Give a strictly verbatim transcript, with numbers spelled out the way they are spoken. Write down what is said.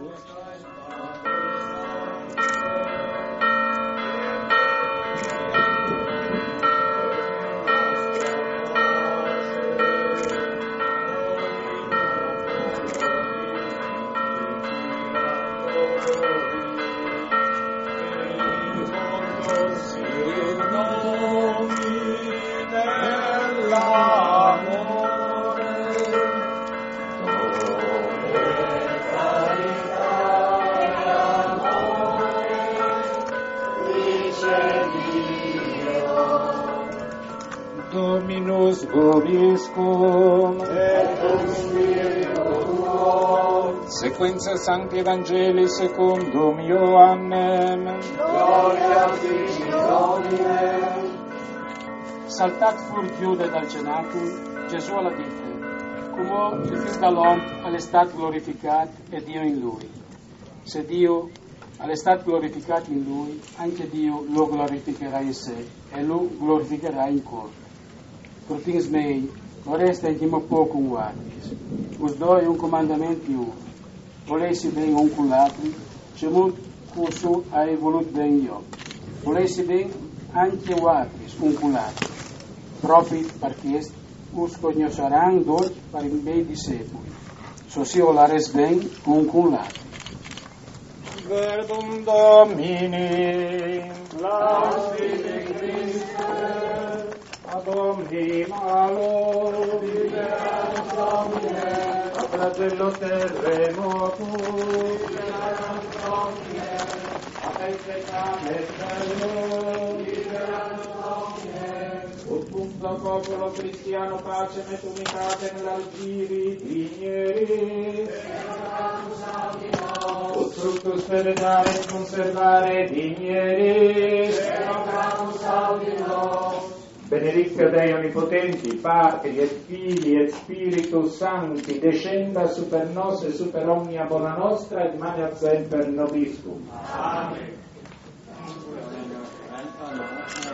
Dominus vobiscum, et cum spiritu tuo, sequenza Sancti Evangelii secundum Ioannem. gloria a te, Domine. Saltat fur Giuda dal cenacolo, Gesù alla disse: come il figlio dall'uomo è stato glorificato e Dio in lui. Se Dio è stato glorificato in lui, anche Dio lo glorificherà in sé e lo glorificherà in corpo. Per things mei, lo resta in chimo poco un guardis. Us doi un comandamento uno. Volessi bene un con l'altro, c'è molto curso hai voluto bene io. Volessi bene anche guardis un con l'altro. Proprio perché us conosceranno doi per i miei discepoli. So si olares bene un con l'altro. Verbum Domini, Laudate Christe, ad omni malo, liberam Domine, a flagello terremotum, liberam Domine, a peccato eterno, liberam Domine, ut punto popolo cristiano pace et unitate nell'algiri digneri, ut fructus perenare et conservare digneri, benedicat Dei Onnipotenti, Patri et Filii et Spiritus Sancti, descenda super nos e super omnia bona nostra et maniat semper nobiscum. Amen. Amen.